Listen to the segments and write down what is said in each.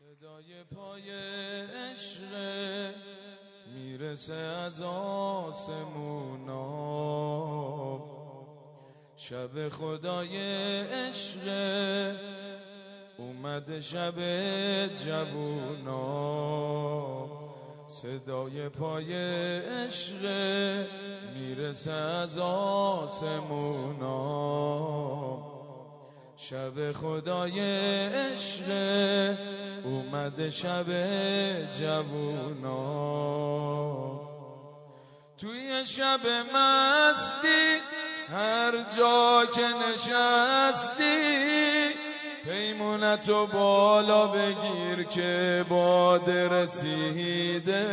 صدای پای عشق میرسه از آسمونا، شب خدای عشق اومده شب جوونا. صدای پای عشق میرسه از آسمونا، شب خدای عشق اومده شب جوونا. توی شب مستی هر جا که نشستی، پیمونتو بالا بگیر که باده رسیده.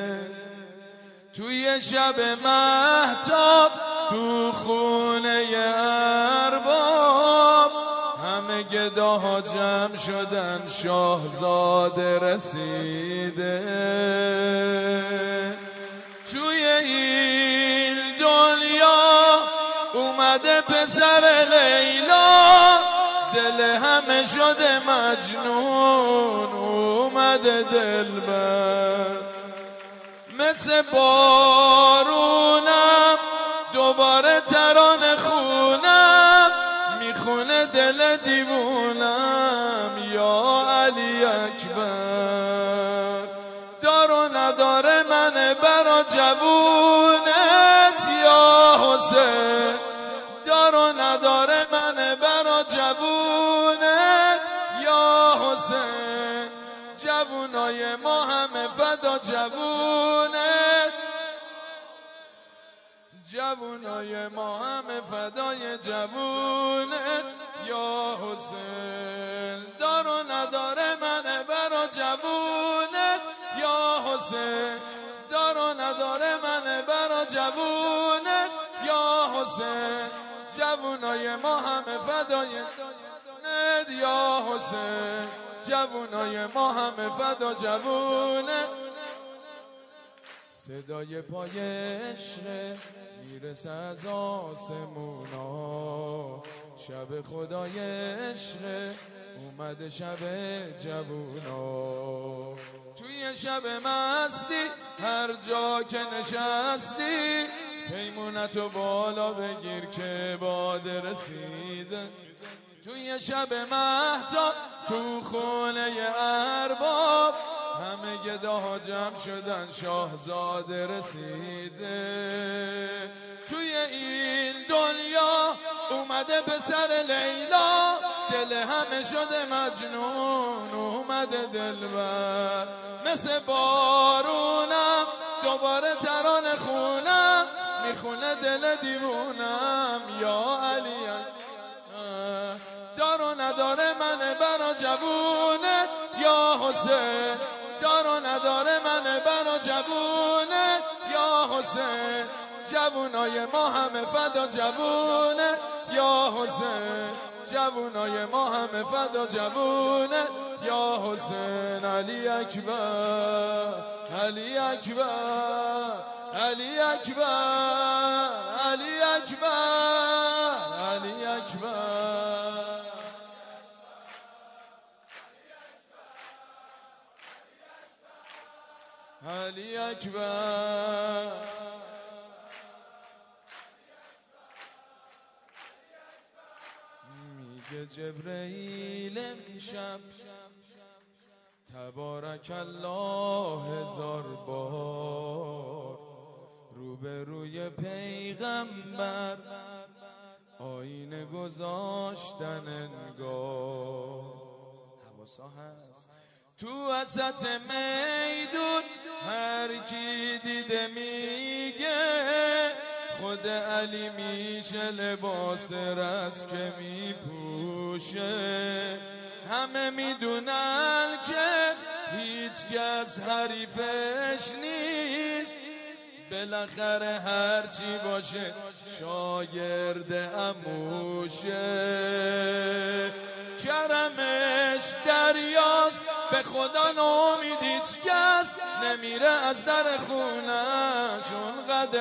توی شب مهتاب تو خونه ارباب، همه گداها جمع شدن شاهزاده رسیده. توی این دنیا اومده پسر لیلا، دل همه شده مجنون اومده دلبر. مثل بارونم دوباره ترانه خونم، میخونه دل دیوونم یا علی اکبر. دار و نداره من برا جوونت یا حسین، دار و نداره من برا جوونت یا حسین. جوونای ما همه فدا جوونت، جوونای ما همه فدای جوونت یا حسین. دار و نداره من برا جوونت یا حسین، دار و نداره من برا جوونت یا حسین. جوونای ما همه فدای جوونت یا حسین، جوونای ما همه فدا جوونت. صدای پای عشق میرسه از آسمونا، شب خدای عشق اومده شب جوونا. توی شب مستی هر جا که نشستی، پیمونتو بالا بگیر که باده رسیده. توی شب مهتاب تو خونه ارباب، همه گداها جمع شدن شاهزاده رسیده. توی این دنیا اومده پسر لیلا، دل همه شده مجنون اومده دلبر. مثل بارونم دوباره ترانه خونم، میخونه دل دیوونم یا علی. دار و نداره من برا جوونت یا حسین، دار و نداره من برا جوونت یا حسین. جوونای ما همه فدا جوونت یا حسین، جوونای ما همه فدا جوونت یا حسین. علی اکبر علی اکبر علی اکبر علی اکبر علی اکبر. علی اکبر میگه جبرئیل امشب تبارک الله هزار بار، روبروی پیغمبر آینه گذاشتن انگار. حواسا هست تو وسط میدون هر کی دیده میگه، خود علی میشه لباس رسم که میپوشه. همه میدونن که هیچ کس حریفش نیست، بالاخره هرچی باشه شاگرد عموشه. کرمش دریاست به خدا نامید هیچ کس نمیره از در خونش اونقد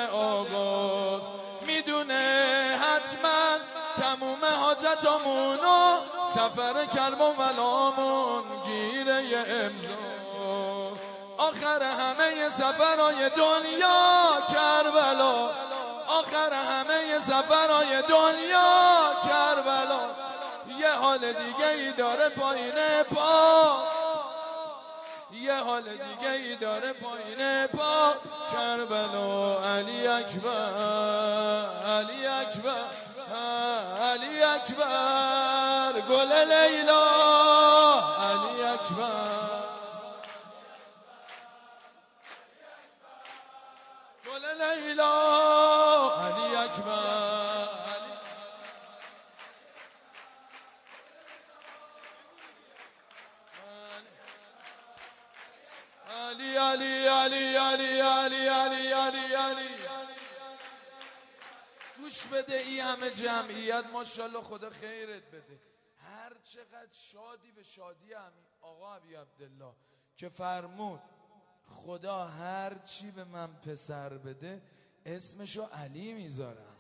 آغاز. میدونه حتما تموم حاجتامونو سفر کلب و ولامون گیره امضا، آخر همه سفرهای دنیا کربلا، آخر همه سفرهای دنیا کربلا. یه حال دیگه ای داره پایین پا، یه حال دیگه ای داره پایین پا، کربلا. علی اکبر، علی اکبر، علی اکبر، گل لیلا، علی اکبر، گل لیلا، علی اکبر. علی علی علی علی علی علی علی علی. گوش بده این همه جمعیت، ماشاءالله خدا خیرت بده. هر چقدر شادی به شادی آقا ابی عبدالله که فرمود خدا هر چی به من پسر بده اسمشو علی میذارم.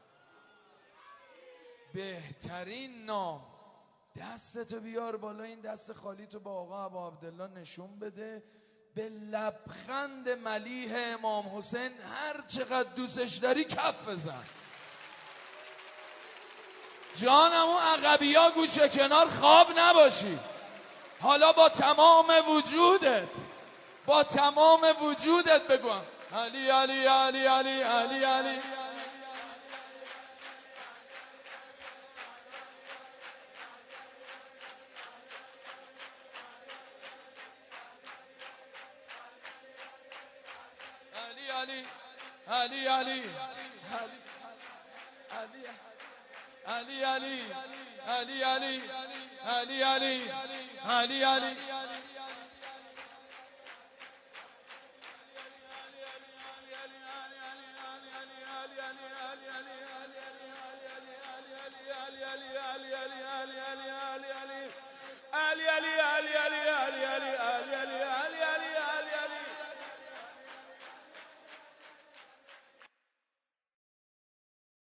بهترین نام. دستتو بیار بالا، این دست خالی تو با آقا ابی عبدالله نشون بده، به لبخند ملیح امام حسین هر چقدر دوستش داری کف بزن. جانم اون عقبی ها گوشه کنار خواب نباشی. حالا با تمام وجودت، با تمام وجودت بگو علی علی علی علی علی علی. علی علی علی علی علی علی علی علی علی علی علی علی. Ali Ali Ali Ali Ali Ali Ali Ali Ali Ali